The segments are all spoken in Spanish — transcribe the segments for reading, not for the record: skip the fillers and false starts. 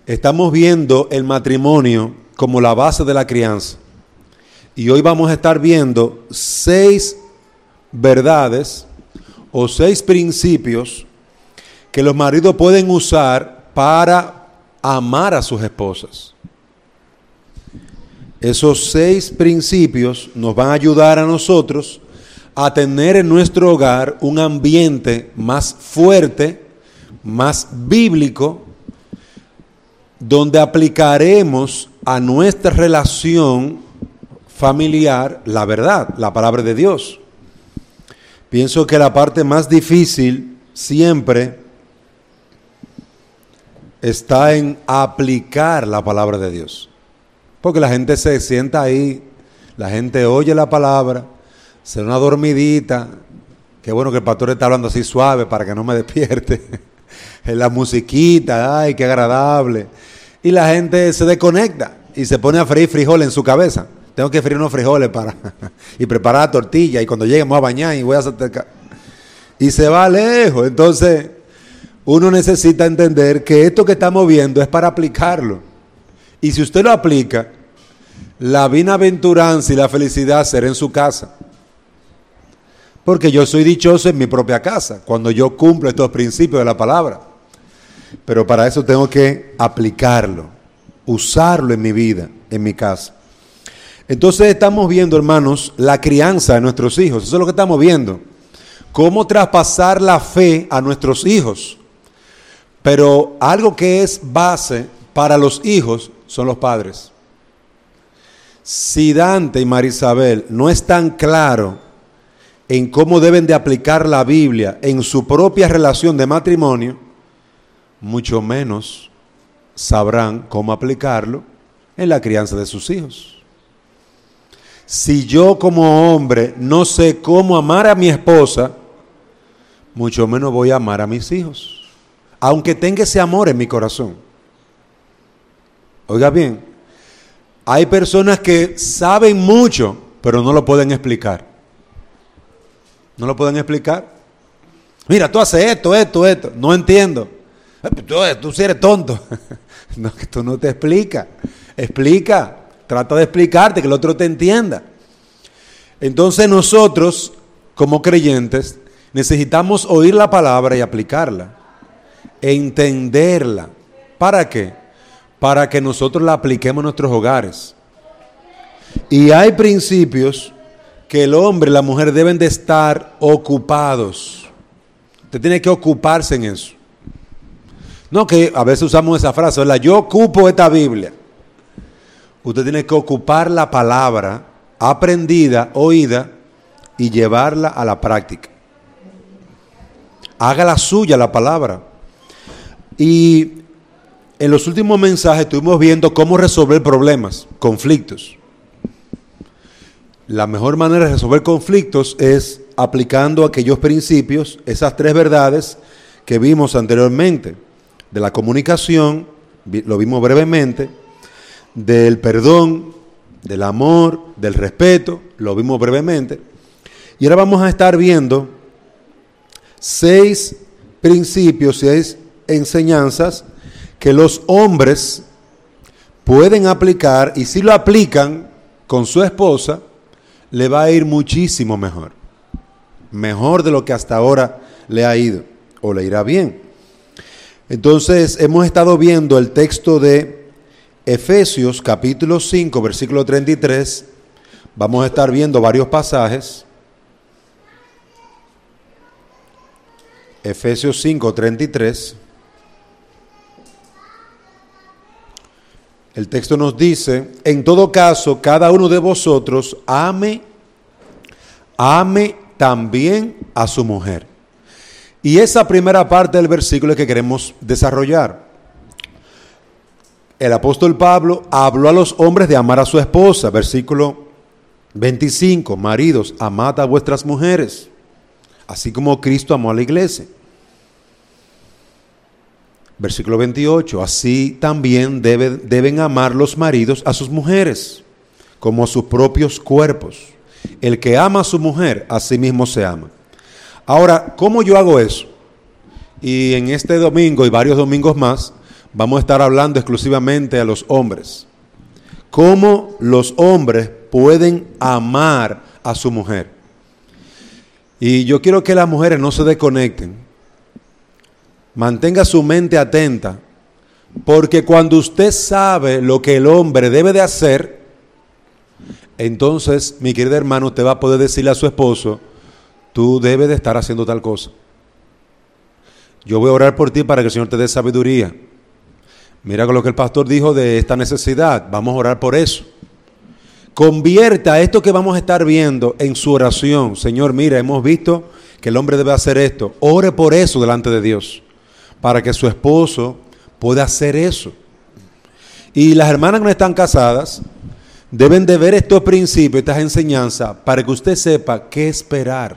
Estamos viendo el matrimonio como la base de la crianza. Y hoy vamos a estar viendo 6 verdades o 6 principios que los maridos pueden usar para amar a sus esposas. Esos 6 principios nos van a ayudar a nosotros a tener en nuestro hogar un ambiente más fuerte, más bíblico, donde aplicaremos a nuestra relación familiar la verdad, la palabra de Dios. Pienso que la parte más difícil siempre está en aplicar la palabra de Dios. Porque la gente se sienta ahí, la gente oye la palabra, se da una dormidita. Qué bueno que el pastor está hablando así suave para que no me despierte. En la musiquita, ay, qué agradable. Y la gente se desconecta y se pone a freír frijoles en su cabeza. Tengo que freír unos frijoles y preparar tortilla, y cuando llegue me voy a bañar y voy a hacer... Y se va lejos. Entonces, uno necesita entender que esto que estamos viendo es para aplicarlo. Y si usted lo aplica, la bienaventuranza y la felicidad será en su casa. Porque yo soy dichoso en mi propia casa, cuando yo cumplo estos principios de la palabra. Pero para eso tengo que aplicarlo, usarlo en mi vida, en mi casa. Entonces estamos viendo, hermanos, la crianza de nuestros hijos. Eso es lo que estamos viendo. Cómo traspasar la fe a nuestros hijos. Pero algo que es base para los hijos son los padres. Si Dante y Marisabel no están claros en cómo deben de aplicar la Biblia en su propia relación de matrimonio, mucho menos sabrán cómo aplicarlo en la crianza de sus hijos. Si yo como hombre no sé cómo amar a mi esposa, mucho menos voy a amar a mis hijos, aunque tenga ese amor en mi corazón. Oiga bien, hay personas que saben mucho, pero no lo pueden explicar. No lo pueden explicar. Mira, tú haces esto. No entiendo. Tú sí eres tonto. No, que tú no te explicas. Explica. Trata de explicarte, que el otro te entienda. Entonces nosotros, como creyentes, necesitamos oír la palabra y aplicarla. Entenderla. ¿Para qué? Para que nosotros la apliquemos en nuestros hogares. Y hay principios que el hombre y la mujer deben de estar ocupados. Usted tiene que ocuparse en eso. No, que a veces usamos esa frase, ¿verdad? Yo ocupo esta Biblia. Usted tiene que ocupar la palabra aprendida, oída, y llevarla a la práctica. Hágala suya la palabra. Y en los últimos mensajes estuvimos viendo cómo resolver problemas, conflictos. La mejor manera de resolver conflictos es aplicando aquellos principios, esas 3 verdades que vimos anteriormente, de la comunicación, lo vimos brevemente, del perdón, del amor, del respeto, lo vimos brevemente. Y ahora vamos a estar viendo 6 principios, 6 enseñanzas que los hombres pueden aplicar, y si lo aplican con su esposa, le va a ir muchísimo mejor. Mejor de lo que hasta ahora le ha ido, o le irá bien. Entonces, hemos estado viendo el texto de Efesios, capítulo 5, versículo 33. Vamos a estar viendo varios pasajes. Efesios 5, 33. El texto nos dice: en todo caso, cada uno de vosotros ame también a su mujer. Y esa primera parte del versículo es que queremos desarrollar. El apóstol Pablo habló a los hombres de amar a su esposa. Versículo 25, maridos, amad a vuestras mujeres, así como Cristo amó a la iglesia. Versículo 28, así también deben amar los maridos a sus mujeres, como a sus propios cuerpos. El que ama a su mujer, a sí mismo se ama. Ahora, ¿cómo yo hago eso? Y en este domingo y varios domingos más, vamos a estar hablando exclusivamente a los hombres. ¿Cómo los hombres pueden amar a su mujer? Y yo quiero que las mujeres no se desconecten. Mantenga su mente atenta, porque cuando usted sabe lo que el hombre debe de hacer, entonces, mi querida hermana, usted va a poder decirle a su esposo, tú debes de estar haciendo tal cosa. Yo voy a orar por ti para que el Señor te dé sabiduría. Mira con lo que el pastor dijo de esta necesidad, vamos a orar por eso. Convierta esto que vamos a estar viendo en su oración. Señor, mira, hemos visto que el hombre debe hacer esto. Ore por eso delante de Dios, para que su esposo pueda hacer eso. Y las hermanas que no están casadas deben de ver estos principios, estas enseñanzas, para que usted sepa qué esperar.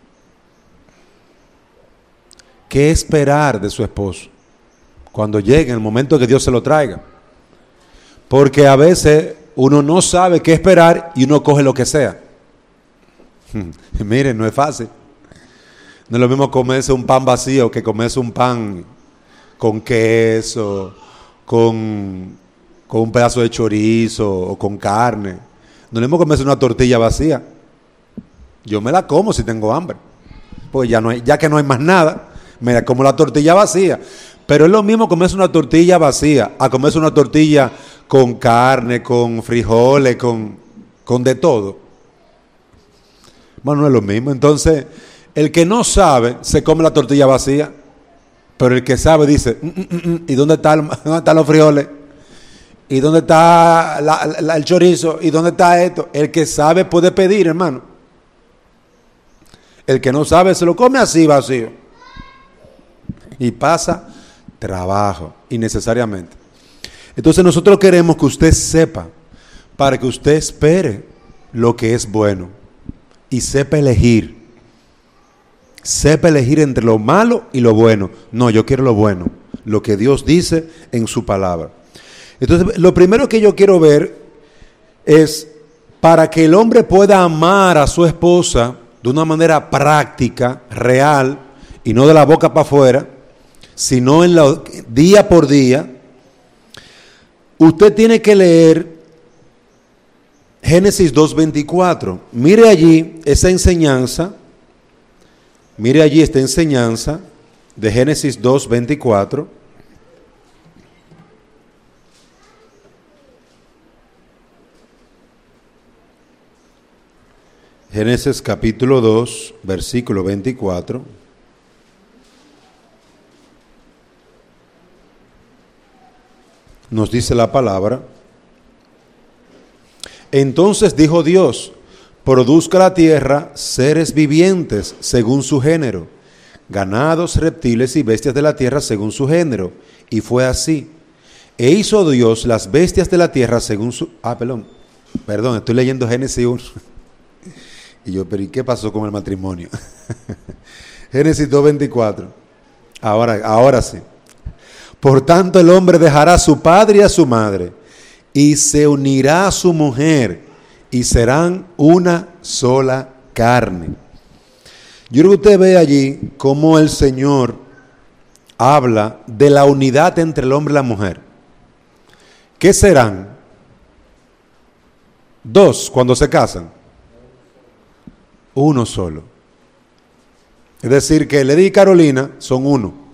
¿Qué esperar de su esposo cuando llegue el momento que Dios se lo traiga? Porque a veces uno no sabe qué esperar y uno coge lo que sea. Miren, no es fácil. No es lo mismo comerse un pan vacío que comerse un pan con queso, con un pedazo de chorizo o con carne. No es lo mismo comerse una tortilla vacía. Yo me la como si tengo hambre, pues ya que no hay más nada, me la como la tortilla vacía. Pero es lo mismo comerse una tortilla vacía a comerse una tortilla con carne, con frijoles, con de todo. Bueno, no es lo mismo. Entonces, el que no sabe se come la tortilla vacía, pero el que sabe dice, ¿y dónde están los frijoles? ¿Y dónde está el chorizo? ¿Y dónde está esto? El que sabe puede pedir, hermano. El que no sabe se lo come así vacío. Y pasa trabajo, innecesariamente. Entonces nosotros queremos que usted sepa, para que usted espere lo que es bueno y sepa elegir entre lo malo y lo bueno. No, yo quiero lo bueno, lo que Dios dice en su palabra. Entonces, lo primero que yo quiero ver es, para que el hombre pueda amar a su esposa de una manera práctica, real, y no de la boca para afuera, sino día por día, usted tiene que leer Génesis 2:24. Mire allí esta enseñanza de Génesis 2:24. Génesis capítulo 2, versículo 24. Nos dice la palabra: entonces dijo Dios, produzca la tierra seres vivientes según su género, ganados, reptiles y bestias de la tierra según su género. Y fue así. E hizo Dios las bestias de la tierra según su... Perdón, estoy leyendo Génesis 1. Y yo, pero ¿y qué pasó con el matrimonio? Génesis 2:24. Ahora sí. Por tanto, el hombre dejará a su padre y a su madre, y se unirá a su mujer, y serán una sola carne. Yo creo que usted ve allí cómo el Señor habla de la unidad entre el hombre y la mujer. ¿Qué serán? Dos cuando se casan. Uno solo. Es decir, que Lady y Carolina son uno.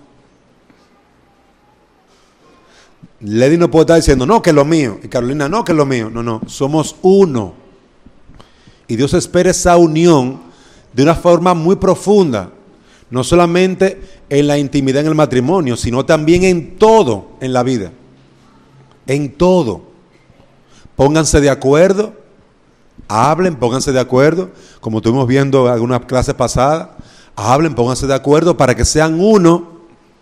Lady no puede estar diciendo, no, que es lo mío, y Carolina, no, que es lo mío. No, somos uno. Y Dios espera esa unión de una forma muy profunda, no solamente en la intimidad en el matrimonio, sino también en todo en la vida. En todo. Pónganse de acuerdo, hablen, pónganse de acuerdo, como estuvimos viendo en algunas clases pasadas, hablen, pónganse de acuerdo para que sean uno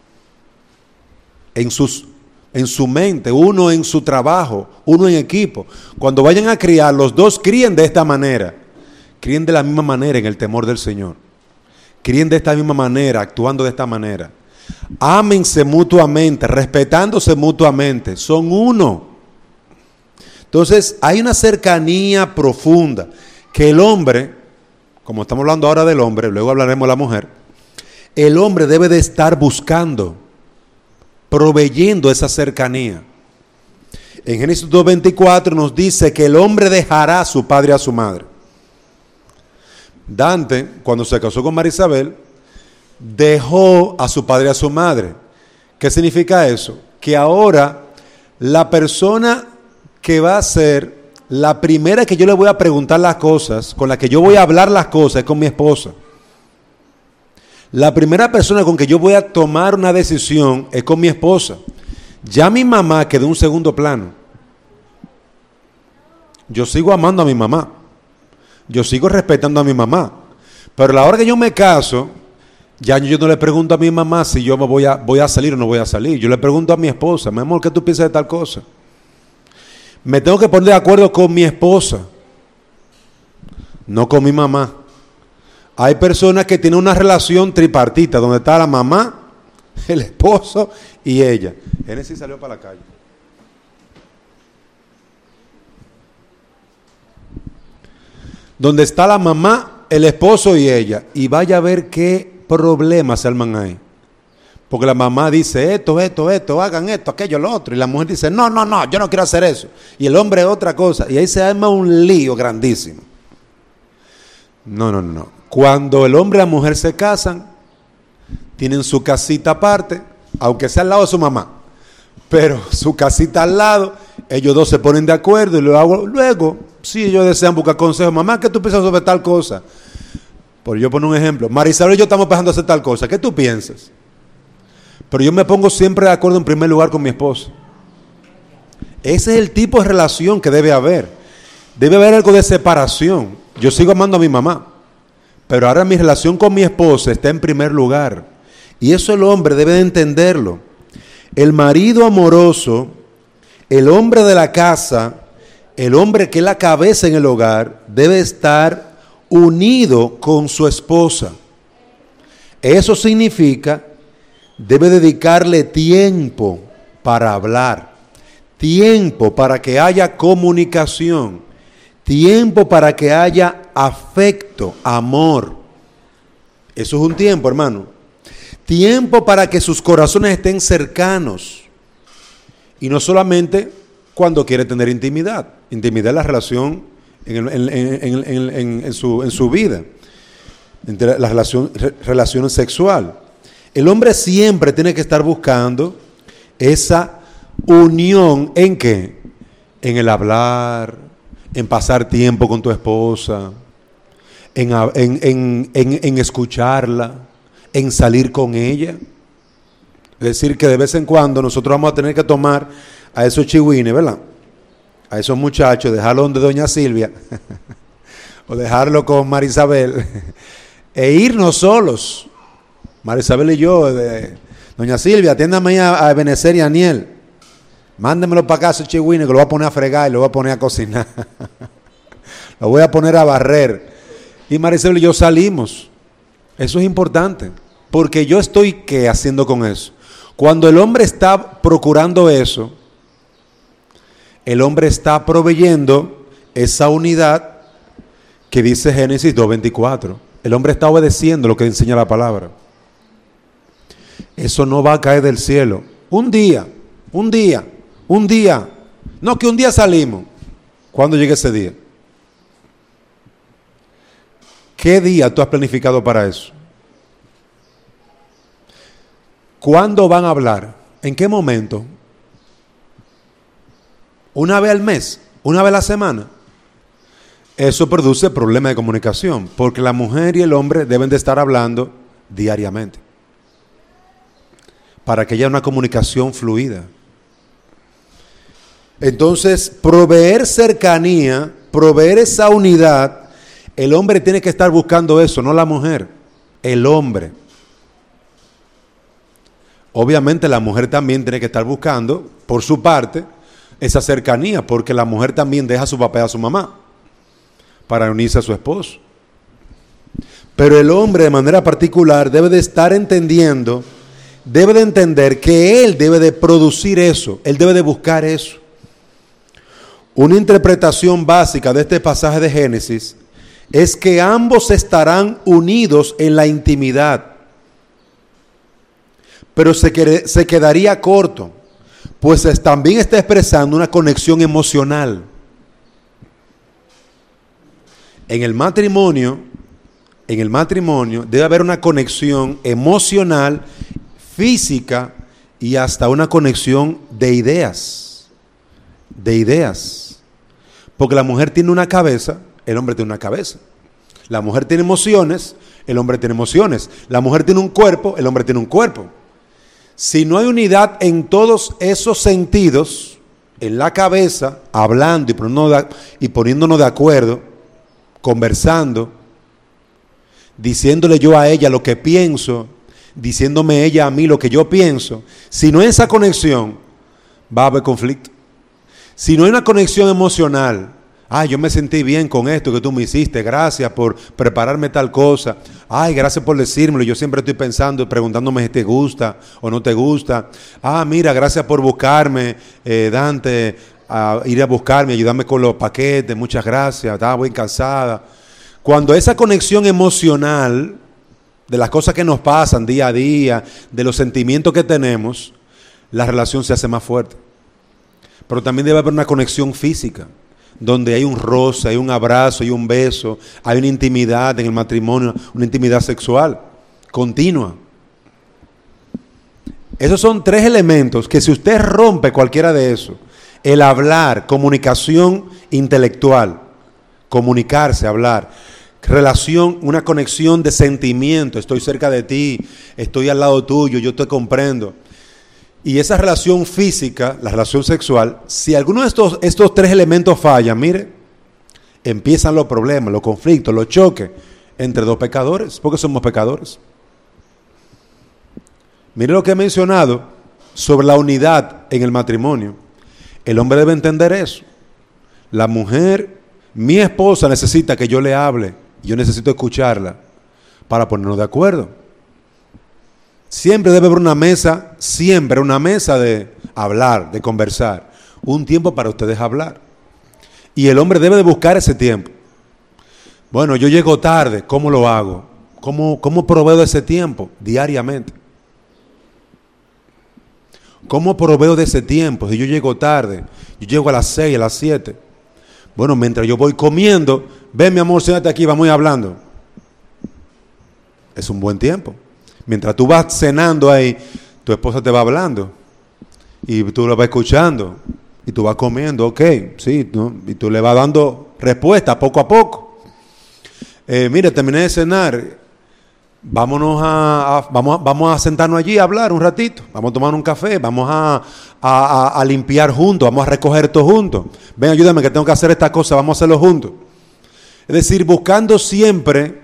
en su mente, uno en su trabajo, uno en equipo. Cuando vayan a criar, los dos críen de esta manera, críen de la misma manera en el temor del Señor, críen de esta misma manera, actuando de esta manera. Ámense mutuamente, respetándose mutuamente, son uno. Entonces hay una cercanía profunda que el hombre, como estamos hablando ahora del hombre, luego hablaremos de la mujer, el hombre debe de estar buscando. proveyendo esa cercanía. En Génesis 2:24 nos dice que el hombre dejará a su padre y a su madre. Dante, cuando se casó con María Isabel, dejó a su padre y a su madre. ¿Qué significa eso? Que ahora la persona que va a ser la primera que yo le voy a preguntar las cosas, con la que yo voy a hablar las cosas, es con mi esposa. La primera persona con que yo voy a tomar una decisión es con mi esposa. Ya mi mamá quedó en un segundo plano. Yo sigo amando a mi mamá. Yo sigo respetando a mi mamá. Pero a la hora que yo me caso, ya yo no le pregunto a mi mamá si yo voy a salir o no voy a salir. Yo le pregunto a mi esposa, mi amor, ¿qué tú piensas de tal cosa? Me tengo que poner de acuerdo con mi esposa, no con mi mamá. Hay personas que tienen una relación tripartita, donde está la mamá, el esposo y ella. Génesis salió para la calle. Donde está la mamá, el esposo y ella. Y vaya a ver qué problemas se arman ahí. Porque la mamá dice esto, hagan esto, aquello, lo otro. Y la mujer dice, no, yo no quiero hacer eso. Y el hombre otra cosa. Y ahí se arma un lío grandísimo. No. Cuando el hombre y la mujer se casan, tienen su casita aparte, aunque sea al lado de su mamá. Pero su casita al lado, ellos dos se ponen de acuerdo y luego, si ellos desean buscar consejo, mamá, ¿qué tú piensas sobre tal cosa? Por yo poner un ejemplo, María Isabel y yo estamos pensando hacer tal cosa, ¿qué tú piensas? Pero yo me pongo siempre de acuerdo en primer lugar con mi esposa. Ese es el tipo de relación que debe haber. Debe haber algo de separación. Yo sigo amando a mi mamá, pero ahora mi relación con mi esposa está en primer lugar. Y eso el hombre debe de entenderlo. El marido amoroso, el hombre de la casa, el hombre que es la cabeza en el hogar, debe estar unido con su esposa. Eso significa, debe dedicarle tiempo para hablar, tiempo para que haya comunicación, tiempo para que haya afecto, amor. Eso es un tiempo, hermano. Tiempo para que sus corazones estén cercanos. Y no solamente cuando quiere tener intimidad. Intimidad es la relación en su vida, entre la relación sexual. El hombre siempre tiene que estar buscando esa unión. ¿En qué? En el hablar, en pasar tiempo con tu esposa, en escucharla, en salir con ella. Es decir, que de vez en cuando nosotros vamos a tener que tomar a esos chihuines, ¿verdad? A esos muchachos, dejarlo donde doña Silvia o dejarlo con María Isabel e irnos solos. María Isabel y yo, doña Silvia, atiéndame a Ebenezer y a Aniel. Mándemelo para acá, esos chihuines, que lo voy a poner a fregar y lo voy a poner a cocinar. Lo voy a poner a barrer. Y María Isabel y yo salimos. Eso es importante. Porque yo estoy, ¿qué haciendo con eso? Cuando el hombre está procurando eso, el hombre está proveyendo esa unidad que dice Génesis 2:24. El hombre está obedeciendo lo que enseña la palabra. Eso no va a caer del cielo. Un día. No, que un día salimos. ¿Cuándo llega ese día? ¿Qué día tú has planificado para eso? ¿Cuándo van a hablar? ¿En qué momento? ¿Una vez al mes? ¿Una vez a la semana? Eso produce problemas de comunicación, porque la mujer y el hombre deben de estar hablando diariamente para que haya una comunicación fluida. Entonces, proveer cercanía, proveer esa unidad, el hombre tiene que estar buscando eso, no la mujer, el hombre. Obviamente la mujer también tiene que estar buscando, por su parte, esa cercanía, porque la mujer también deja a su papá y a su mamá para unirse a su esposo. Pero el hombre de manera particular debe de estar entendiendo, debe de entender que él debe de producir eso, él debe de buscar eso. Una interpretación básica de este pasaje de Génesis es que ambos estarán unidos en la intimidad, pero se quedaría corto, pues también está expresando una conexión emocional. En el matrimonio debe haber una conexión emocional, física y hasta una conexión de ideas. Porque la mujer tiene una cabeza, el hombre tiene una cabeza. La mujer tiene emociones, el hombre tiene emociones. La mujer tiene un cuerpo, el hombre tiene un cuerpo. Si no hay unidad en todos esos sentidos, en la cabeza, hablando y poniéndonos de acuerdo, conversando, diciéndole yo a ella lo que pienso, diciéndome ella a mí lo que yo pienso, si no hay esa conexión, va a haber conflicto. Si no hay una conexión emocional, yo me sentí bien con esto que tú me hiciste, gracias por prepararme tal cosa, gracias por decírmelo, yo siempre estoy pensando, preguntándome si te gusta o no te gusta, mira, gracias por buscarme, Dante, a ir a buscarme, ayudarme con los paquetes, muchas gracias, estaba muy cansada. Cuando esa conexión emocional de las cosas que nos pasan día a día, de los sentimientos que tenemos, la relación se hace más fuerte. Pero también debe haber una conexión física, donde hay un roce, hay un abrazo, hay un beso, hay una intimidad en el matrimonio, una intimidad sexual continua. Esos son 3 elementos que si usted rompe cualquiera de esos, el hablar, comunicación intelectual, comunicarse, hablar, relación, una conexión de sentimiento, estoy cerca de ti, estoy al lado tuyo, yo te comprendo. Y esa relación física, la relación sexual, si alguno de estos 3 elementos fallan, mire, empiezan los problemas, los conflictos, los choques entre 2 pecadores, porque somos pecadores. Mire lo que he mencionado sobre la unidad en el matrimonio. El hombre debe entender eso. La mujer, mi esposa necesita que yo le hable, yo necesito escucharla para ponernos de acuerdo. Siempre debe haber una mesa de hablar, de conversar, un tiempo para ustedes hablar. Y el hombre debe de buscar ese tiempo. Bueno, yo llego tarde, ¿cómo lo hago? ¿Cómo proveo ese tiempo? Diariamente. ¿Cómo proveo de ese tiempo? Si yo llego tarde, yo llego a las 6, a las 7. Bueno, mientras yo voy comiendo, ven mi amor, siéntate aquí, vamos a ir hablando. Es un buen tiempo. Mientras tú vas cenando ahí, tu esposa te va hablando. Y tú lo vas escuchando. Y tú vas comiendo, ok, sí, ¿no? Y tú le vas dando respuesta poco a poco. Mira, terminé de cenar. Vamos a sentarnos allí a hablar un ratito, vamos a tomar un café, vamos a limpiar juntos, vamos a recoger todo juntos. Ven, ayúdame que tengo que hacer esta cosa, vamos a hacerlo juntos. Es decir, buscando siempre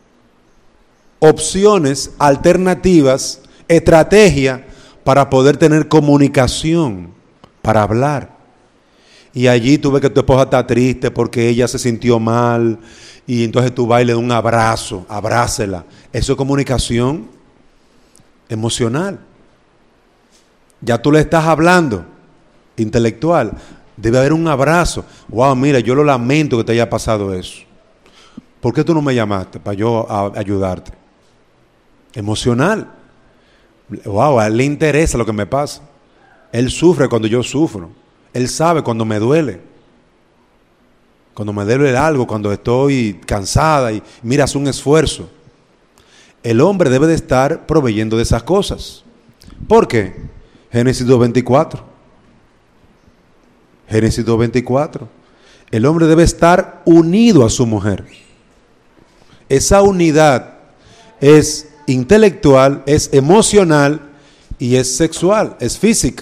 opciones, alternativas, estrategia para poder tener comunicación, para hablar. Y allí tú ves que tu esposa está triste porque ella se sintió mal. Y entonces tú vas y le das un abrazo, abrázela. Eso es comunicación emocional. Ya tú le estás hablando, intelectual. Debe haber un abrazo. Wow, mira, yo lo lamento que te haya pasado eso. ¿Por qué tú no me llamaste para yo ayudarte? Emocional. Wow, a él le interesa lo que me pasa. Él sufre cuando yo sufro. Él sabe cuando me duele. Cuando me duele algo, cuando estoy cansada y mira, haz un esfuerzo. El hombre debe de estar proveyendo de esas cosas. ¿Por qué? Génesis 2:24. Génesis 2:24. El hombre debe estar unido a su mujer. Esa unidad es intelectual, es emocional y es sexual, es física.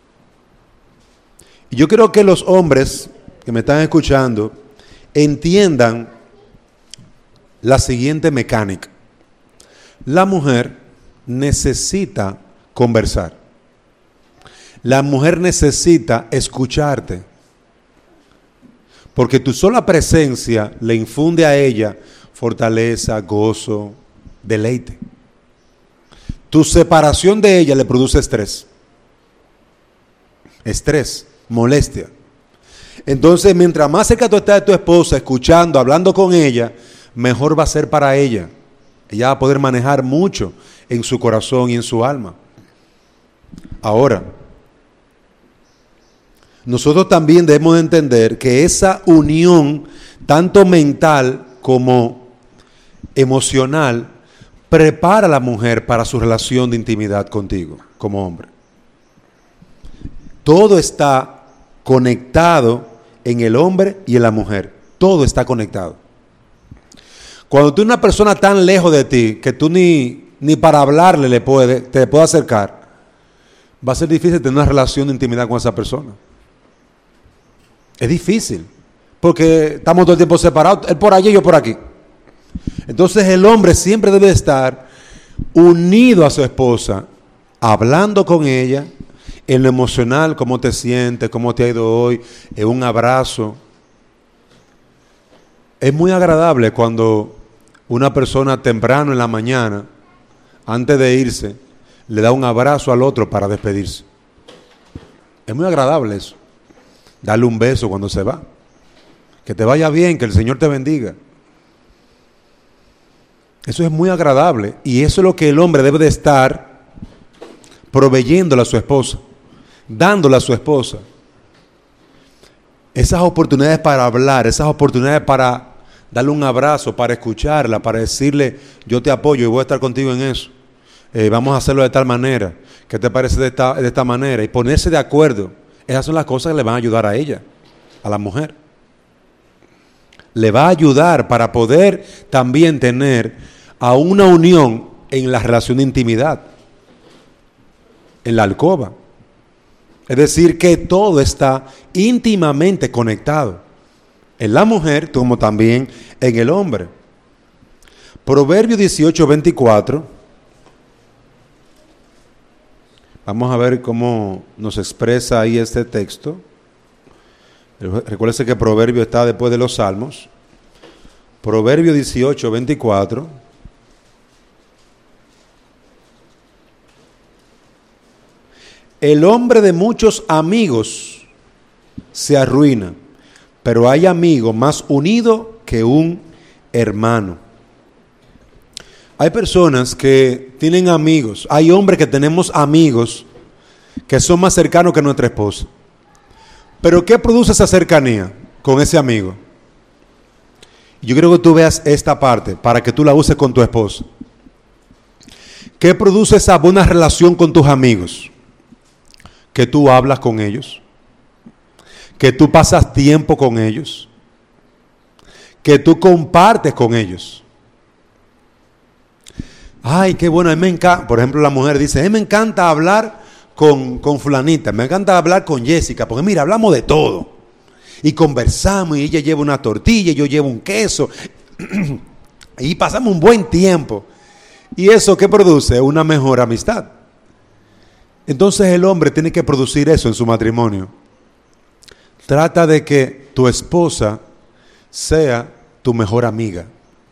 Y yo creo que los hombres que me están escuchando entiendan la siguiente mecánica. La mujer necesita conversar. La mujer necesita escucharte. Porque tu sola presencia le infunde a ella fortaleza, gozo, deleite. Tu separación de ella le produce estrés. Estrés, molestia. Entonces, mientras más cerca tú estás de tu esposa, escuchando, hablando con ella, mejor va a ser para ella. Ella va a poder manejar mucho en su corazón y en su alma. Ahora, nosotros también debemos de entender que esa unión, tanto mental como emocional, prepara a la mujer para su relación de intimidad contigo, como hombre. Todo está conectado en el hombre y en la mujer. Todo está conectado. Cuando tú eres una persona tan lejos de ti que tú ni para hablarle te puede acercar, va a ser difícil tener una relación de intimidad con esa persona. Es difícil, porque estamos todo el tiempo separados, él por allí y yo por aquí. Entonces el hombre siempre debe estar unido a su esposa, hablando con ella, en lo emocional, cómo te sientes, cómo te ha ido hoy, en un abrazo. Es muy agradable cuando una persona temprano en la mañana, antes de irse, le da un abrazo al otro para despedirse. Es muy agradable eso. Darle un beso cuando se va. Que te vaya bien, que el Señor te bendiga. Eso es muy agradable y eso es lo que el hombre debe de estar proveyéndole a su esposa, dándole a su esposa. Esas oportunidades para hablar, esas oportunidades para darle un abrazo, para escucharla, para decirle, yo te apoyo y voy a estar contigo en eso. Vamos a hacerlo de tal manera. ¿Qué te parece de esta manera? Y ponerse de acuerdo. Esas son las cosas que le van a ayudar a ella, a la mujer. Le va a ayudar para poder también tener a una unión en la relación de intimidad, en la alcoba. Es decir, que todo está íntimamente conectado, en la mujer como también en el hombre. Proverbio 18:24. Vamos a ver cómo nos expresa ahí este texto. Recuérdese que Proverbio está después de los Salmos. Proverbio 18:24. El hombre de muchos amigos se arruina, pero hay amigo más unido que un hermano. Hay personas que tienen amigos, hay hombres que tenemos amigos que son más cercanos que nuestra esposa. Pero ¿qué produce esa cercanía con ese amigo? Yo quiero que tú veas esta parte para que tú la uses con tu esposa. ¿Qué produce esa buena relación con tus amigos? Que tú hablas con ellos, que tú pasas tiempo con ellos, que tú compartes con ellos. Ay, qué bueno, a mí me encanta. Por ejemplo, la mujer dice, a mí me encanta hablar con fulanita, me encanta hablar con Jessica, porque mira, hablamos de todo. Y conversamos, y ella lleva una tortilla, y yo llevo un queso, y pasamos un buen tiempo. ¿Y eso qué produce? Una mejor amistad. Entonces el hombre tiene que producir eso en su matrimonio. Trata de que tu esposa sea tu mejor amiga.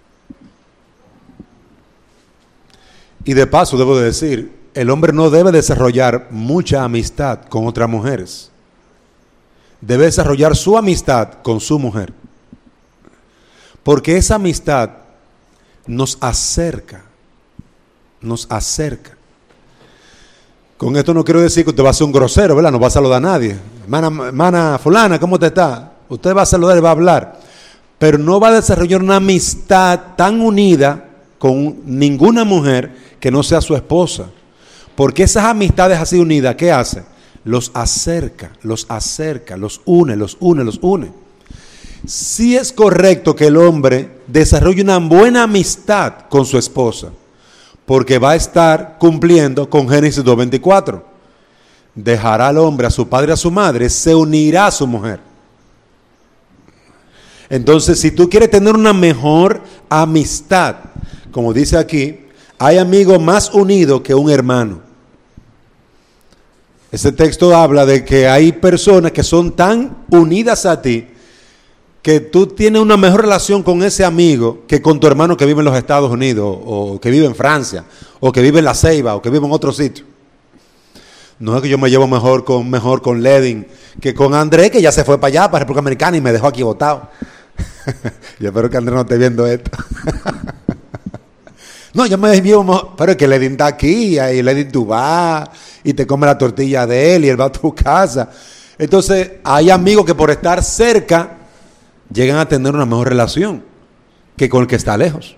Y de paso debo de decir, el hombre no debe desarrollar mucha amistad con otras mujeres. Debe desarrollar su amistad con su mujer. Porque esa amistad nos acerca. Nos acerca. Con esto no quiero decir que usted va a ser un grosero, ¿verdad? No va a saludar a nadie. Hermana fulana, ¿cómo te está? Usted va a saludar y va a hablar. Pero no va a desarrollar una amistad tan unida con ninguna mujer que no sea su esposa. Porque esas amistades así unidas, ¿qué hace? Los acerca, los une, los une. Sí es correcto que el hombre desarrolle una buena amistad con su esposa, porque va a estar cumpliendo con Génesis 2:24. Dejará al hombre a su padre y a su madre, se unirá a su mujer. Entonces, si tú quieres tener una mejor amistad, como dice aquí, hay amigo más unido que un hermano. Ese texto habla de que hay personas que son tan unidas a ti que tú tienes una mejor relación con ese amigo que con tu hermano que vive en los Estados Unidos, o que vive en Francia, o que vive en La Ceiba, o que vive en otro sitio. No es que yo me llevo mejor con Ledin que con Andrés, que ya se fue para allá, para República Dominicana, y me dejó aquí botado. Yo espero que Andrés no esté viendo esto. No, yo me llevo, pero es que Ledin está aquí, y Ledin tú vas, y te come la tortilla de él, y él va a tu casa. Entonces, hay amigos que por estar cerca, llegan a tener una mejor relación que con el que está lejos.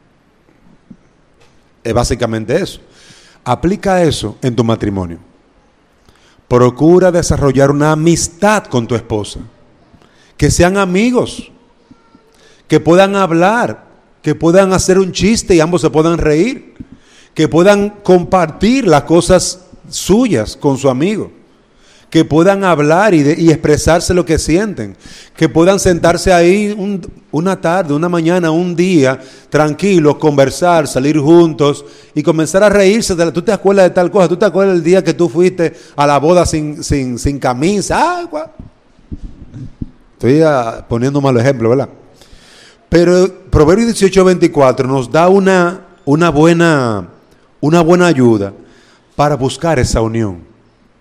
Es básicamente eso. Aplica eso en tu matrimonio. Procura desarrollar una amistad con tu esposa. Que sean amigos. Que puedan hablar. Que puedan hacer un chiste y ambos se puedan reír. Que puedan compartir las cosas suyas con su amigo. Que puedan hablar y expresarse lo que sienten. Que puedan sentarse ahí una tarde, una mañana, un día, tranquilos, conversar, salir juntos y comenzar a reírse. ¿Tú te acuerdas de tal cosa? ¿Tú te acuerdas del día que tú fuiste a la boda sin camisa? Estoy poniendo un mal ejemplo, ¿verdad? Pero Proverbios 18:24 nos da una buena ayuda para buscar esa unión.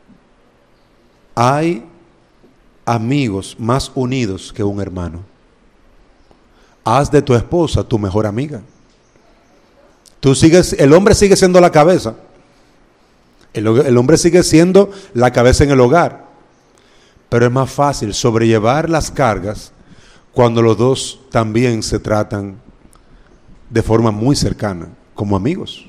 Hay amigos más unidos que un hermano. Haz de tu esposa tu mejor amiga. El hombre sigue siendo la cabeza. El hombre sigue siendo la cabeza en el hogar. Pero es más fácil sobrellevar las cargas cuando los dos también se tratan de forma muy cercana, como amigos.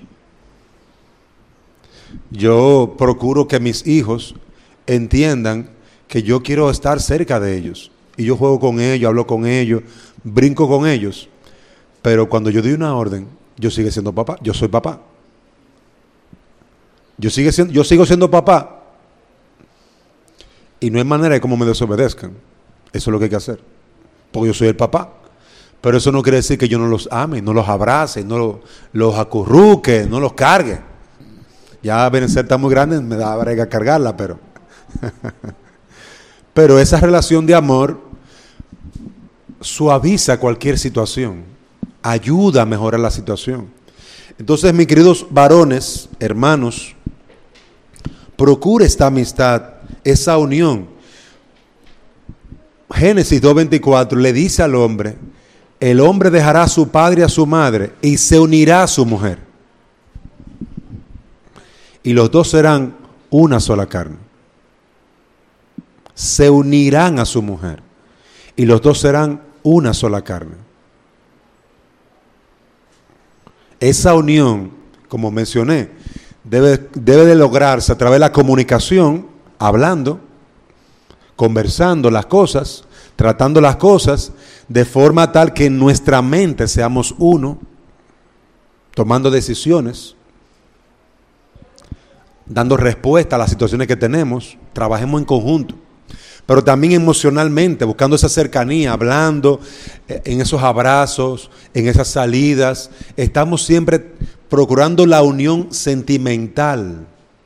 Yo procuro que mis hijos entiendan que yo quiero estar cerca de ellos. Y yo juego con ellos, hablo con ellos, brinco con ellos. Pero cuando yo doy una orden, yo sigo siendo papá. Yo soy papá. Yo sigo siendo papá. Y no hay manera de cómo me desobedezcan. Eso es lo que hay que hacer. Porque yo soy el papá. Pero eso no quiere decir que yo no los ame, no los abrace, no los acurruque, no los cargue. Ya Benecer está muy grande, me da brega cargarla, pero esa relación de amor suaviza cualquier situación, ayuda a mejorar la situación. Entonces, mis queridos varones, hermanos, procure esta amistad, esa unión. Génesis 2:24 le dice al hombre: el hombre dejará a su padre y a su madre y se unirá a su mujer, y los dos serán una sola carne. Se unirán a su mujer y los dos serán una sola carne. Esa unión, como mencioné, debe de lograrse a través de la comunicación, hablando, conversando las cosas, tratando las cosas de forma tal que en nuestra mente seamos uno, tomando decisiones, dando respuesta a las situaciones que tenemos. Trabajemos en conjunto, pero también emocionalmente, buscando esa cercanía, hablando, en esos abrazos, en esas salidas. Estamos siempre procurando la unión sentimental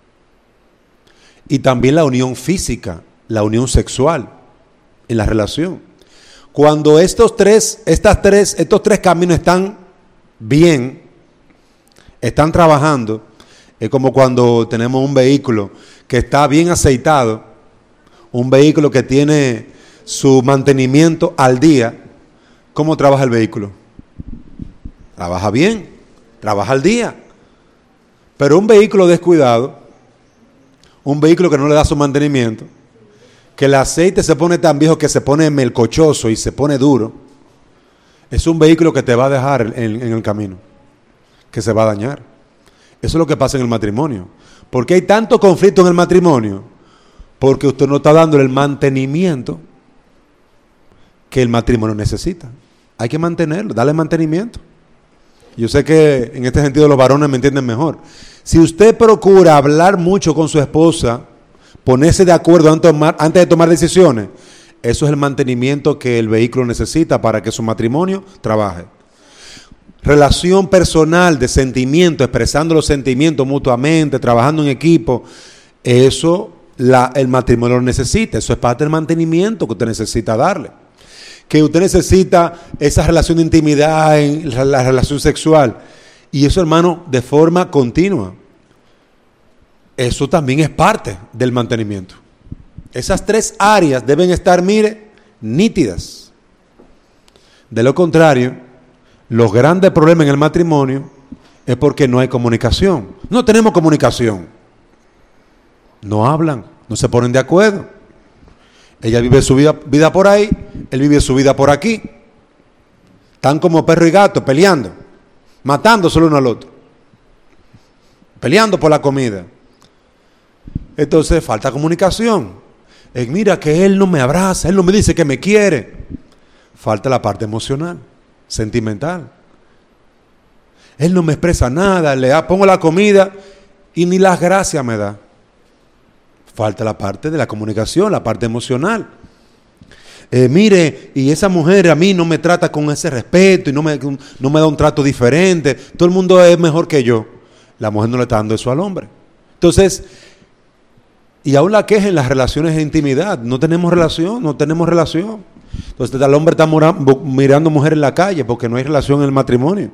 y también la unión física, la unión sexual en la relación. Cuando estos tres caminos están bien, están trabajando, es como cuando tenemos un vehículo que está bien aceitado, un vehículo que tiene su mantenimiento al día. ¿Cómo trabaja el vehículo? Trabaja bien, trabaja al día. Pero un vehículo descuidado, un vehículo que no le da su mantenimiento, que el aceite se pone tan viejo que se pone melcochoso y se pone duro, es un vehículo que te va a dejar en el camino, que se va a dañar. Eso es lo que pasa en el matrimonio. ¿Por qué hay tanto conflicto en el matrimonio? Porque usted no está dándole el mantenimiento que el matrimonio necesita. Hay que mantenerlo, darle mantenimiento. Yo sé que en este sentido los varones me entienden mejor. Si usted procura hablar mucho con su esposa, ponerse de acuerdo antes de tomar decisiones, eso es el mantenimiento que el vehículo necesita para que su matrimonio trabaje. Relación personal de sentimiento, expresando los sentimientos mutuamente, trabajando en equipo, eso el matrimonio lo necesita. Eso es parte del mantenimiento que usted necesita darle. Que usted necesita esa relación de intimidad en la relación sexual. Y eso, hermano, de forma continua. Eso también es parte del mantenimiento. Esas tres áreas deben estar, nítidas. De lo contrario, los grandes problemas en el matrimonio es porque no hay comunicación. No tenemos comunicación. No hablan, no se ponen de acuerdo. Ella vive su vida por ahí, él vive su vida por aquí. Están como perro y gato peleando, matándose el uno al otro, peleando por la comida. Entonces falta comunicación. Mira que él no me abraza, él no me dice que me quiere. Falta la parte emocional, sentimental. Él no me expresa nada, pongo la comida y ni las gracias me da. Falta la parte de la comunicación, la parte emocional. Mire, y esa mujer a mí no me trata con ese respeto y no me da un trato diferente. Todo el mundo es mejor que yo. La mujer no le está dando eso al hombre. Entonces, y aún la queja en las relaciones de intimidad. No tenemos relación. Entonces el hombre está mirando mujer en la calle porque no hay relación en el matrimonio.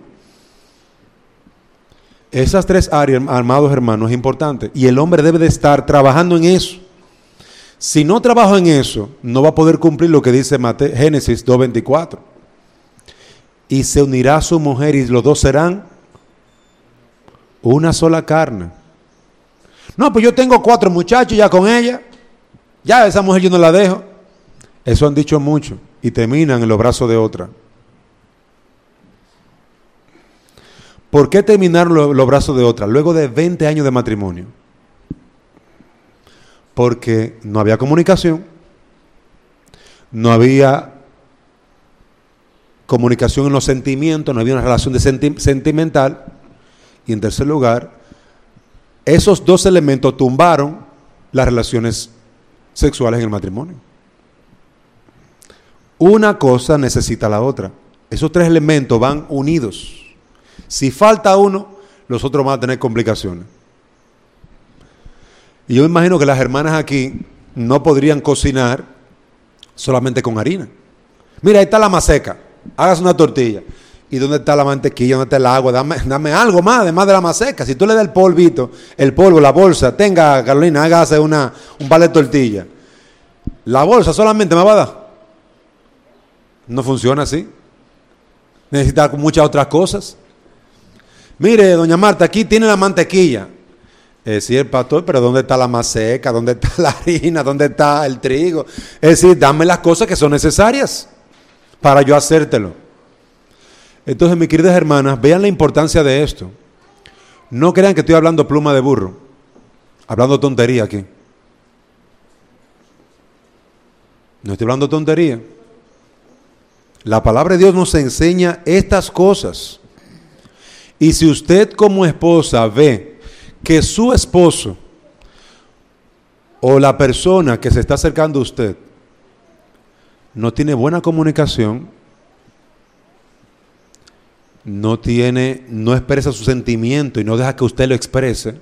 Esas tres áreas, amados hermanos, es importante. Y el hombre debe de estar trabajando en eso. Si no trabaja en eso, no va a poder cumplir lo que dice Génesis 2:24. Y se unirá a su mujer y los dos serán una sola carne. No, pues yo tengo 4 muchachos ya con ella. Ya esa mujer yo no la dejo. Eso han dicho mucho. Y terminan en los brazos de otra. ¿Por qué terminaron los brazos de otra? Luego de 20 años de matrimonio. Porque no había comunicación. No había comunicación en los sentimientos. No había una relación sentimental. Y en tercer lugar, esos 2 elementos tumbaron las relaciones sexuales en el matrimonio. Una cosa necesita la otra. Esos 3 elementos van unidos. Si falta uno, los otros van a tener complicaciones. Y yo imagino que las hermanas aquí no podrían cocinar solamente con harina. Mira, ahí está la maseca, hágase una tortilla. ¿Y dónde está la mantequilla? ¿Dónde está el agua? Dame algo más, además de la maseca. Si tú le das el polvito, el polvo, la bolsa, tenga, Carolina, hágase un balde de tortilla. La bolsa solamente me va a dar. No funciona así. Necesita muchas otras cosas. Mire, doña Marta, aquí tiene la mantequilla. Sí, el pastor, pero ¿dónde está la maseca? ¿Dónde está la harina? ¿Dónde está el trigo? Es decir, dame las cosas que son necesarias para yo hacértelo. Entonces, mis queridas hermanas, vean la importancia de esto. No crean que estoy hablando pluma de burro, hablando tontería aquí. No estoy hablando tontería. La palabra de Dios nos enseña estas cosas. Y si usted como esposa ve que su esposo o la persona que se está acercando a usted no tiene buena comunicación, no expresa su sentimiento y no deja que usted lo exprese,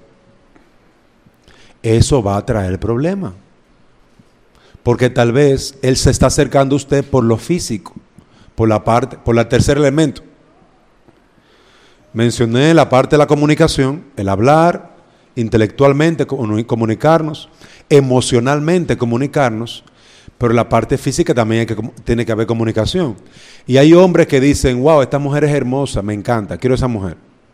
eso va a traer problemas. Porque tal vez él se está acercando a usted por lo físico, por el tercer elemento. Mencioné la parte de la comunicación, el hablar, intelectualmente comunicarnos, emocionalmente comunicarnos, pero la parte física también tiene que haber comunicación. Y hay hombres que dicen, wow, esta mujer es hermosa, me encanta, quiero esa mujer.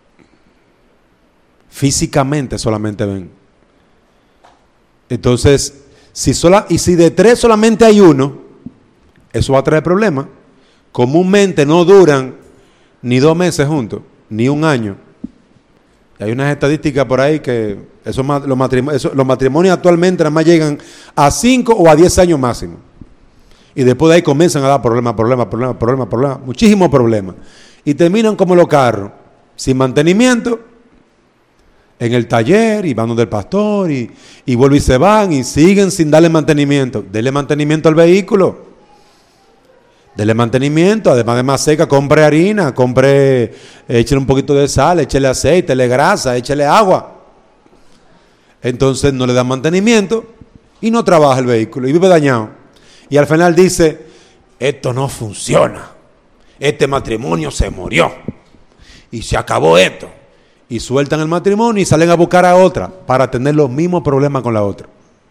Físicamente solamente ven. Entonces, si de 3 solamente hay uno, eso va a traer problemas. Comúnmente no duran ni 2 meses juntos, ni 1 año. Y hay unas estadísticas por ahí que los matrimonios actualmente nada más llegan a 5 o a 10 años máximo. Y después de ahí comienzan a dar problemas, muchísimos problemas. Y terminan como los carros, sin mantenimiento, en el taller, y van donde el pastor, y vuelven y se van, y siguen sin darle mantenimiento. Dele mantenimiento al vehículo. Dele mantenimiento, además de maseca, compre harina, échale un poquito de sal, échale aceite, échale grasa, échale agua. Entonces no le dan mantenimiento y no trabaja el vehículo y vive dañado. Y al final dice, esto no funciona, este matrimonio se murió y se acabó esto. Y sueltan el matrimonio y salen a buscar a otra para tener los mismos problemas con la otra.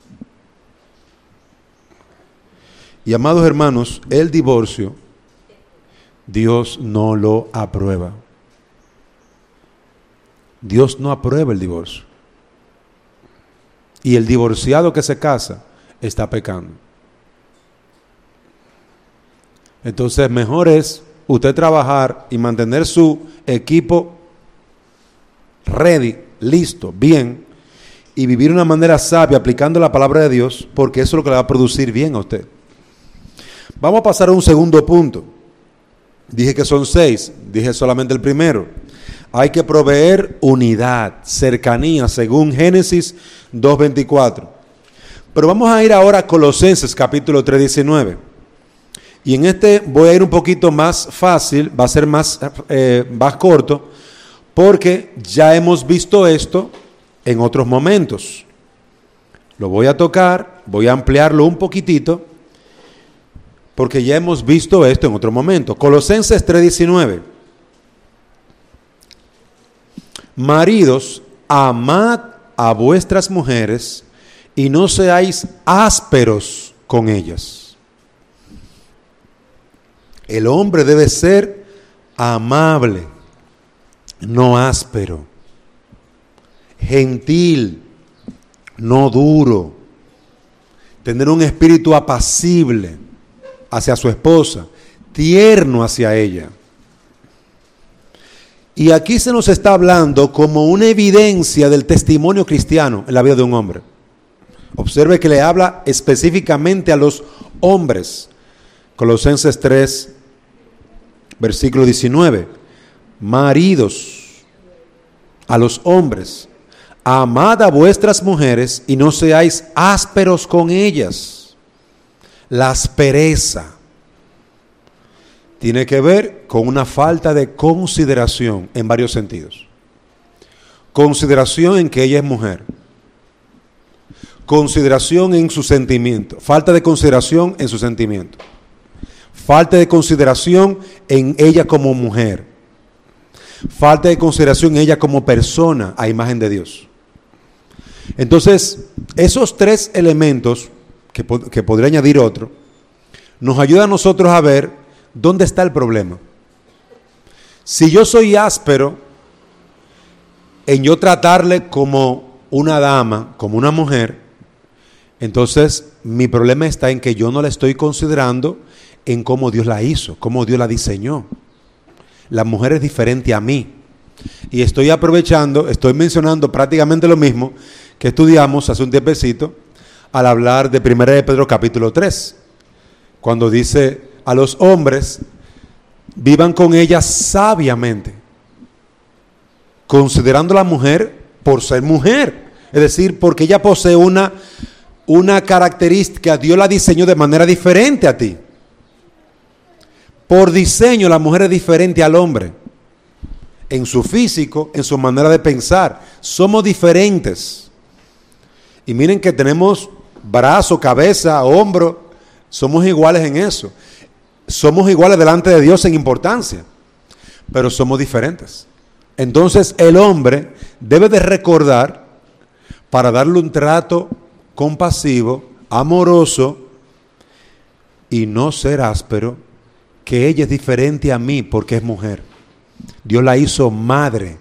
Y amados hermanos, el divorcio, Dios no lo aprueba. Dios no aprueba el divorcio. Y el divorciado que se casa está pecando. Entonces, mejor es usted trabajar y mantener su equipo ready, listo, bien, y vivir de una manera sabia aplicando la palabra de Dios, porque eso es lo que le va a producir bien a usted. Vamos a pasar a un segundo punto. Dije que son 6, dije solamente el primero. Hay que proveer unidad, cercanía, según Génesis 2:24. Pero vamos a ir ahora a Colosenses capítulo 3:19. Y en este voy a ir un poquito más fácil, va a ser más corto, porque ya hemos visto esto en otros momentos. Lo voy a tocar, voy a ampliarlo un poquitito, porque ya hemos visto esto en otro momento. Colosenses 3:19. Maridos, amad a vuestras mujeres y no seáis ásperos con ellas. El hombre debe ser amable, no áspero, gentil, no duro, tener un espíritu apacible hacia su esposa, tierno hacia ella. Y aquí se nos está hablando como una evidencia del testimonio cristiano en la vida de un hombre. Observe que le habla específicamente a los hombres. Colosenses 3, versículo 19. Maridos, a los hombres, amad a vuestras mujeres y no seáis ásperos con ellas. La aspereza tiene que ver con una falta de consideración en varios sentidos. Consideración en que ella es mujer. Consideración en su sentimiento. Falta de consideración en su sentimiento. Falta de consideración en ella como mujer. Falta de consideración en ella como persona a imagen de Dios. Entonces, esos 3 elementos, que podría añadir otro, nos ayudan a nosotros a ver ¿dónde está el problema? Si yo soy áspero en yo tratarle como una dama, como una mujer, entonces mi problema está en que yo no la estoy considerando en cómo Dios la hizo, cómo Dios la diseñó. La mujer es diferente a mí. Y estoy mencionando prácticamente lo mismo que estudiamos hace un tiempecito al hablar de 1 de Pedro capítulo 3, cuando dice: a los hombres, vivan con ella sabiamente, considerando a la mujer por ser mujer. Es decir, porque ella posee una característica, Dios la diseñó de manera diferente a ti. Por diseño, la mujer es diferente al hombre. En su físico, en su manera de pensar. Somos diferentes. Y miren que tenemos brazo, cabeza, hombro. Somos iguales en eso. Somos iguales delante de Dios en importancia, pero somos diferentes. Entonces el hombre debe de recordar, para darle un trato compasivo, amoroso y no ser áspero, que ella es diferente a mí porque es mujer. Dios la hizo madre.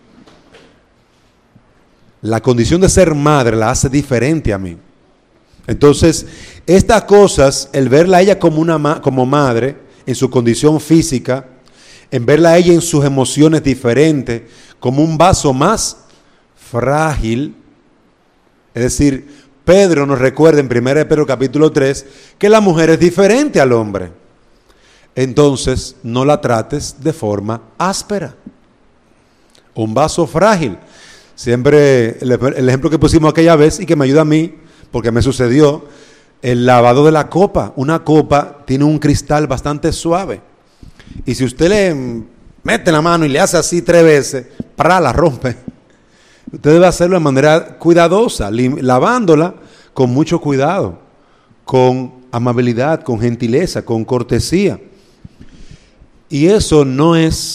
La condición de ser madre la hace diferente a mí. Entonces, estas cosas, el verla a ella como madre, en su condición física, en verla a ella en sus emociones diferentes, como un vaso más frágil, es decir, Pedro nos recuerda en 1 de Pedro capítulo 3, que la mujer es diferente al hombre. Entonces, no la trates de forma áspera. Un vaso frágil. Siempre el ejemplo que pusimos aquella vez y que me ayuda a mí, porque me sucedió, el lavado de la copa. Una copa tiene un cristal bastante suave. Y si usted le mete la mano y le hace así 3 veces, la rompe. Usted debe hacerlo de manera cuidadosa, lavándola con mucho cuidado, con amabilidad, con gentileza, con cortesía. Y eso no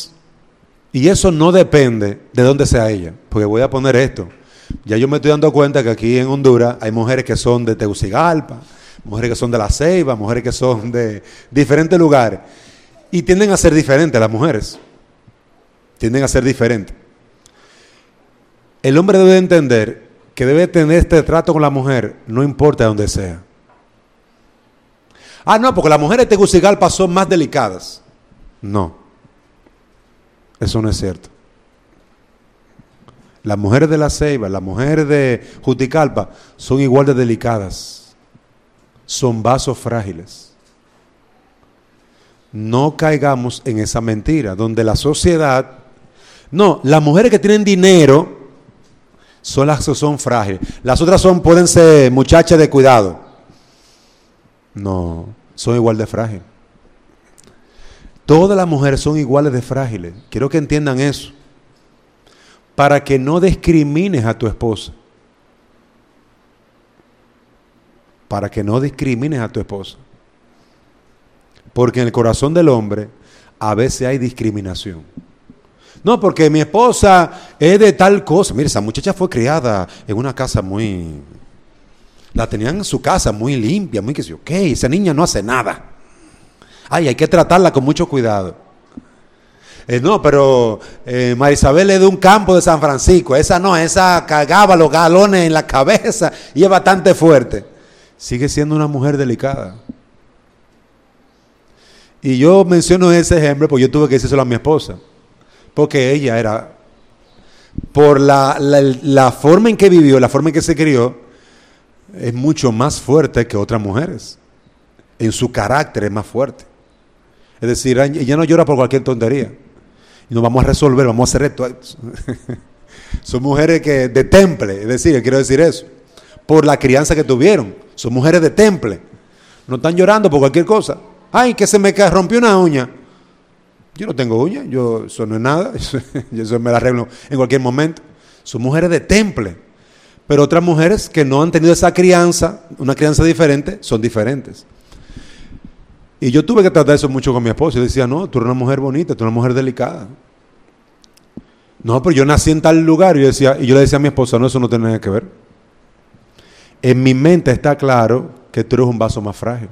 depende de dónde sea ella. Porque voy a poner esto. Ya yo me estoy dando cuenta que aquí en Honduras hay mujeres que son de Tegucigalpa, mujeres que son de La Ceiba, mujeres que son de diferentes lugares. Y tienden a ser diferentes las mujeres. Tienden a ser diferentes. El hombre debe entender que debe tener este trato con la mujer, no importa de dónde sea. Ah, no, porque las mujeres de Tegucigalpa son más delicadas. No, eso no es cierto. Las mujeres de La Ceiba, las mujeres de Juticalpa son igual de delicadas. Son vasos frágiles. No caigamos en esa mentira, donde la sociedad... No, las mujeres que tienen dinero son las que son frágiles. Las otras pueden ser muchachas de cuidado. No, son igual de frágiles. Todas las mujeres son iguales de frágiles. Quiero que entiendan eso. Para que no discrimines a tu esposa. Para que no discrimines a tu esposa. Porque en el corazón del hombre a veces hay discriminación. No, porque mi esposa es de tal cosa. Mire, esa muchacha fue criada en una casa muy... La tenían en su casa muy limpia, muy que sí, ok, esa niña no hace nada. Ay, hay que tratarla con mucho cuidado. No, pero María Isabel es de un campo de San Francisco. Esa no, esa cargaba los galones en la cabeza y es bastante fuerte. Sigue siendo una mujer delicada. Y yo menciono ese ejemplo porque yo tuve que decírselo a mi esposa. Porque ella era, por la forma en que vivió, la forma en que se crió, es mucho más fuerte que otras mujeres. En su carácter es más fuerte. Es decir, ella no llora por cualquier tontería. Y nos vamos a resolver, vamos a hacer esto. Son mujeres que de temple, es decir, quiero decir eso. Por la crianza que tuvieron. Son mujeres de temple. No están llorando por cualquier cosa. Ay, que se me rompió una uña. Yo no tengo uña, eso no es nada. Eso me la arreglo en cualquier momento. Son mujeres de temple. Pero otras mujeres que no han tenido esa crianza, una crianza diferente, son diferentes. Y yo tuve que tratar eso mucho con mi esposa. Yo decía, no, tú eres una mujer bonita, tú eres una mujer delicada. No, pero yo nací en tal lugar. Y yo le decía a mi esposa, no, eso no tiene nada que ver. En mi mente está claro que tú eres un vaso más frágil.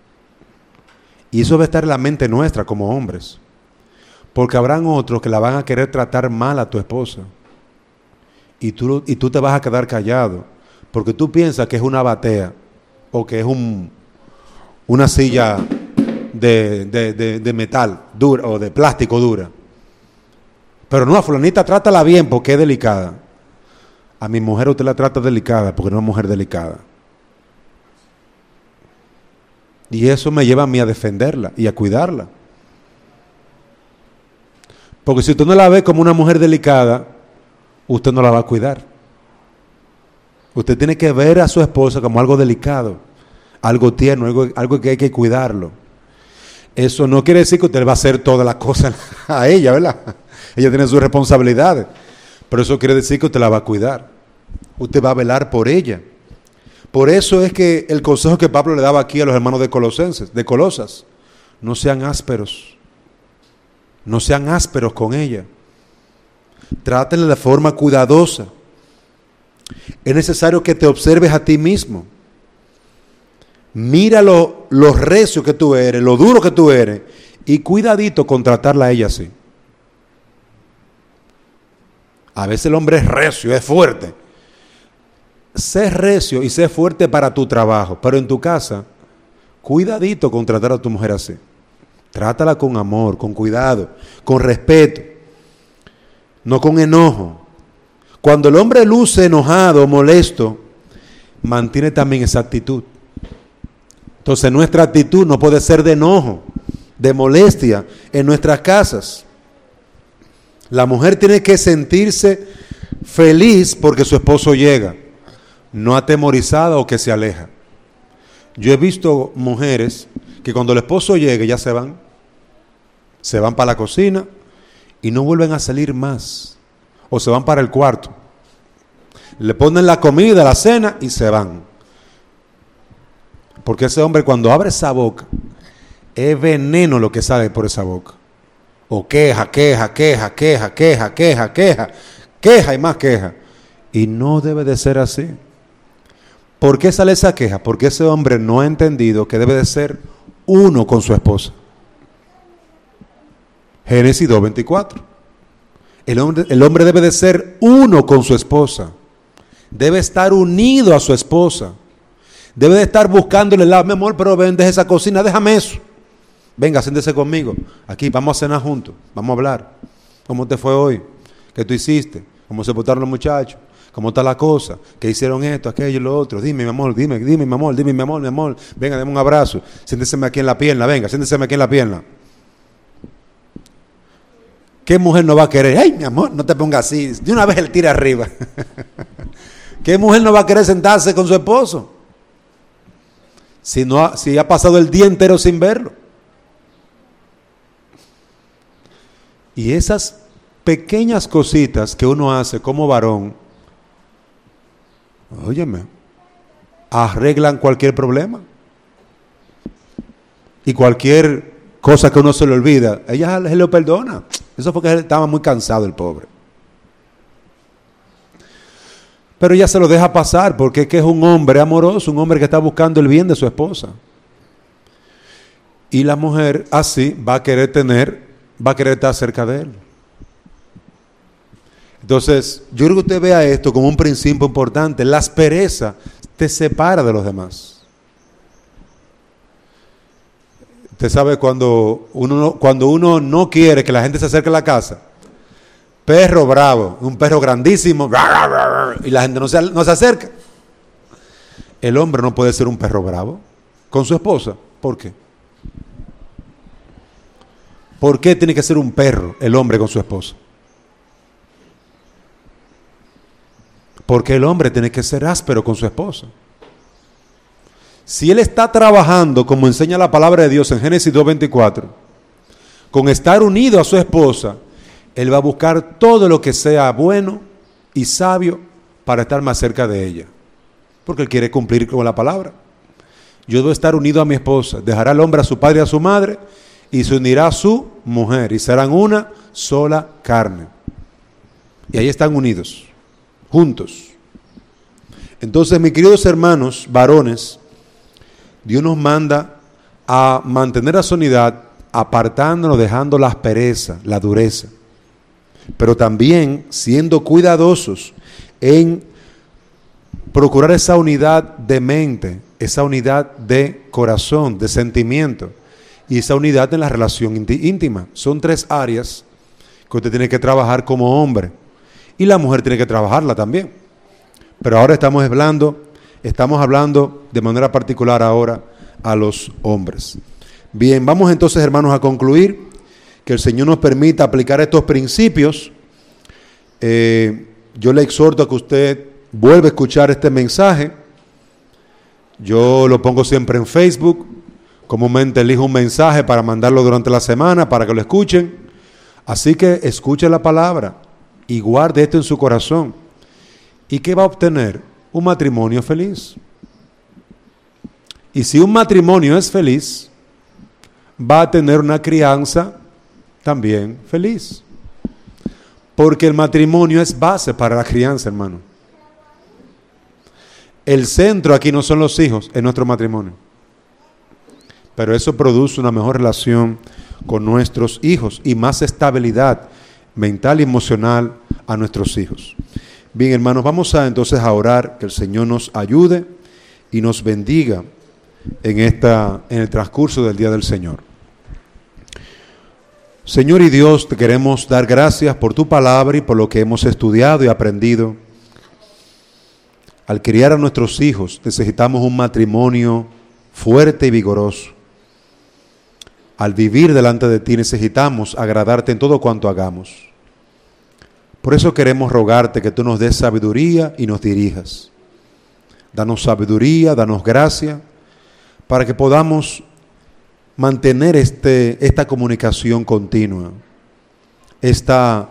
Y eso debe estar en la mente nuestra como hombres. Porque habrán otros que la van a querer tratar mal a tu esposa. Y tú te vas a quedar callado. Porque tú piensas que es una batea. O que es una silla de metal dura o de plástico dura. Pero no, a fulanita trátala bien porque es delicada. A mi mujer usted la trata delicada porque no es una mujer delicada. Y eso me lleva a mí a defenderla y a cuidarla. Porque si usted no la ve como una mujer delicada, usted no la va a cuidar. Usted tiene que ver a su esposa como algo delicado, algo tierno, algo que hay que cuidarlo. Eso no quiere decir que usted va a hacer todas las cosas a ella, ¿verdad? Ella tiene sus responsabilidades. Pero eso quiere decir que usted la va a cuidar. Usted va a velar por ella. Por eso es que el consejo que Pablo le daba aquí a los hermanos de Colosas, no sean ásperos. No sean ásperos con ella. Trátenla de forma cuidadosa. Es necesario que te observes a ti mismo. Mira lo recio que tú eres, lo duro que tú eres, y cuidadito con tratarla a ella así. A veces el hombre es recio, es fuerte. Sé recio y sé fuerte para tu trabajo, pero en tu casa, cuidadito con tratar a tu mujer así. Trátala con amor, con cuidado, con respeto, no con enojo. Cuando el hombre luce enojado, molesto, mantiene también esa actitud. Entonces nuestra actitud no puede ser de enojo, de molestia en nuestras casas. La mujer tiene que sentirse feliz porque su esposo llega, no atemorizada o que se aleja. Yo he visto mujeres que cuando el esposo llegue ya se van para la cocina y no vuelven a salir más, o se van para el cuarto, le ponen la comida, la cena y se van. Porque ese hombre cuando abre esa boca, es veneno lo que sale por esa boca. O queja y más queja. Y no debe de ser así. ¿Por qué sale esa queja? Porque ese hombre no ha entendido que debe de ser uno con su esposa. Génesis 2:24. El hombre debe de ser uno con su esposa. Debe estar unido a su esposa. Debe de estar buscándole el lado. Mi amor, pero ven, deja esa cocina, déjame eso. Venga, siéntese conmigo. Aquí, vamos a cenar juntos. Vamos a hablar. ¿Cómo te fue hoy? ¿Qué tú hiciste? ¿Cómo se portaron los muchachos? ¿Cómo está la cosa? ¿Qué hicieron esto, aquello y lo otro? Dime, mi amor, dime, mi amor, dime, mi amor, mi amor. Venga, dame un abrazo. Siénteseme aquí en la pierna, venga, siénteseme aquí en la pierna. ¿Qué mujer no va a querer? Ay, mi amor, no te pongas así. De una vez él tira arriba. ¿Qué mujer no va a querer sentarse con su esposo? Si ha pasado el día entero sin verlo. Y esas pequeñas cositas que uno hace como varón, óyeme, arreglan cualquier problema. Y cualquier cosa que uno se le olvida, ella se lo perdona. Eso fue que él estaba muy cansado, el pobre. Pero ella se lo deja pasar porque es que es un hombre amoroso, un hombre que está buscando el bien de su esposa. Y la mujer así va a querer estar cerca de él. Entonces, yo creo que usted vea esto como un principio importante. La aspereza te separa de los demás. Usted sabe cuando uno no quiere que la gente se acerque a la casa. Perro bravo, un perro grandísimo, y la gente no se acerca. El hombre no puede ser un perro bravo con su esposa. ¿Por qué? ¿Por qué tiene que ser un perro el hombre con su esposa? Porque el hombre tiene que ser áspero con su esposa. Si él está trabajando, como enseña la palabra de Dios en Génesis 2:24, con estar unido a su esposa, él va a buscar todo lo que sea bueno y sabio para estar más cerca de ella. Porque él quiere cumplir con la palabra. Yo debo estar unido a mi esposa. Dejará el hombre a su padre y a su madre y se unirá a su mujer y serán una sola carne. Y ahí están unidos, juntos. Entonces, mis queridos hermanos, varones, Dios nos manda a mantener la unidad, apartándonos, dejando la aspereza, la dureza, pero también siendo cuidadosos en procurar esa unidad de mente, esa unidad de corazón, de sentimiento y esa unidad en la relación íntima. Son 3 áreas que usted tiene que trabajar como hombre y la mujer tiene que trabajarla también. Pero ahora estamos hablando de manera particular ahora a los hombres. Bien, vamos entonces, hermanos, a concluir. Que el Señor nos permita aplicar estos principios. Yo le exhorto a que usted vuelva a escuchar este mensaje. Yo lo pongo siempre en Facebook. Comúnmente elijo un mensaje para mandarlo durante la semana para que lo escuchen. Así que escuche la palabra y guarde esto en su corazón. ¿Y qué va a obtener? Un matrimonio feliz. Y si un matrimonio es feliz, va a tener una crianza también feliz. Porque el matrimonio es base para la crianza, hermano. El centro aquí no son los hijos, es nuestro matrimonio. Pero eso produce una mejor relación con nuestros hijos y más estabilidad mental y emocional a nuestros hijos. Bien, hermanos, vamos entonces a orar, que el Señor nos ayude y nos bendiga en el transcurso del día del Señor. Señor y Dios, te queremos dar gracias por tu palabra y por lo que hemos estudiado y aprendido. Al criar a nuestros hijos necesitamos un matrimonio fuerte y vigoroso. Al vivir delante de ti necesitamos agradarte en todo cuanto hagamos. Por eso queremos rogarte que tú nos des sabiduría y nos dirijas. Danos sabiduría, danos gracia, para que podamos mantener esta comunicación continua, este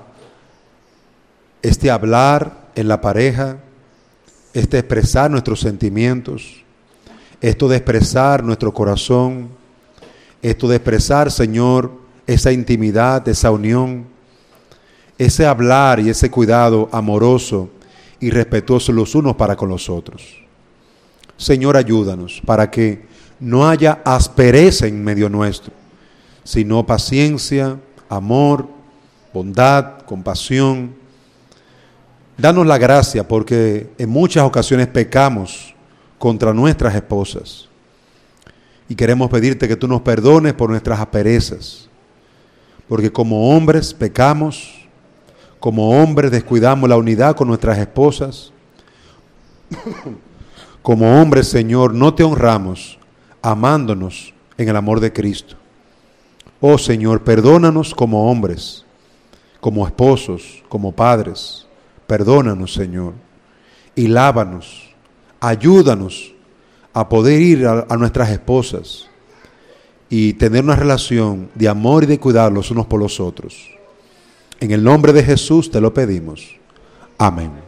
hablar en la pareja, este expresar nuestros sentimientos, esto de expresar nuestro corazón, esto de expresar, Señor, esa intimidad, esa unión, ese hablar y ese cuidado amoroso y respetuoso los unos para con los otros. Señor, ayúdanos para que no haya aspereza en medio nuestro, sino paciencia, amor, bondad, compasión. Danos la gracia porque en muchas ocasiones pecamos contra nuestras esposas. Y queremos pedirte que tú nos perdones por nuestras asperezas. Porque como hombres pecamos, como hombres descuidamos la unidad con nuestras esposas. Como hombres, Señor, no te honramos amándonos en el amor de Cristo. Oh Señor, perdónanos como hombres, como esposos, como padres. Perdónanos, Señor, y lávanos, ayúdanos a poder ir a nuestras esposas y tener una relación de amor y de cuidado los unos por los otros. En el nombre de Jesús te lo pedimos. Amén.